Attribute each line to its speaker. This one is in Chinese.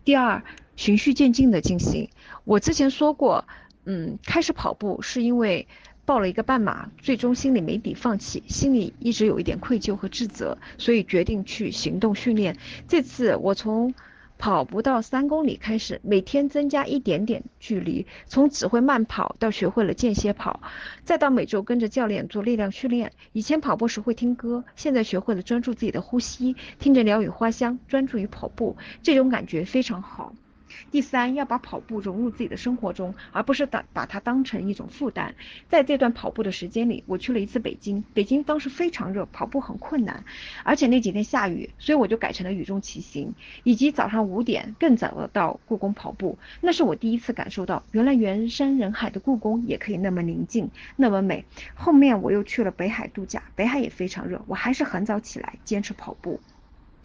Speaker 1: 第二，循序渐进的进行。我之前说过，开始跑步是因为报了一个半马，最终心里没底放弃，心里一直有一点愧疚和自责，所以决定去行动训练。这次我从跑不到3公里开始，每天增加一点点距离，从只会慢跑到学会了间歇跑，再到每周跟着教练做力量训练。以前跑步时会听歌，现在学会了专注自己的呼吸，听着鸟语花香，专注于跑步，这种感觉非常好。第三，要把跑步融入自己的生活中，而不是把它当成一种负担。在这段跑步的时间里，我去了一次北京，北京当时非常热，跑步很困难，而且那几天下雨，所以我就改成了雨中骑行，以及早上5点更早的到故宫跑步。那是我第一次感受到，原来人山人海的故宫也可以那么宁静，那么美。后面我又去了北海度假，北海也非常热，我还是很早起来坚持跑步。